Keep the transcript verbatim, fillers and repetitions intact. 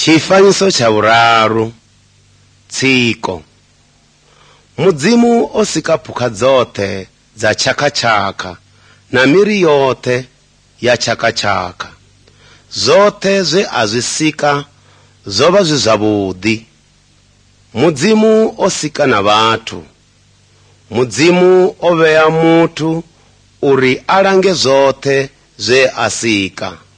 Tshifanyiso tsha vhuraru, tsiko. Mudzimu o sika phukha dzoṱhe dza tshakha-tshakha na miri yoṱhe ya tshakha-tshakha. Zwoṱhe zwe a zwi sika zwo vha zwi zwavhuḓi. Mudzimu o sika na vhathu. Mudzimu o vhea muthu uri a lange zwoṱhe zwe a sika.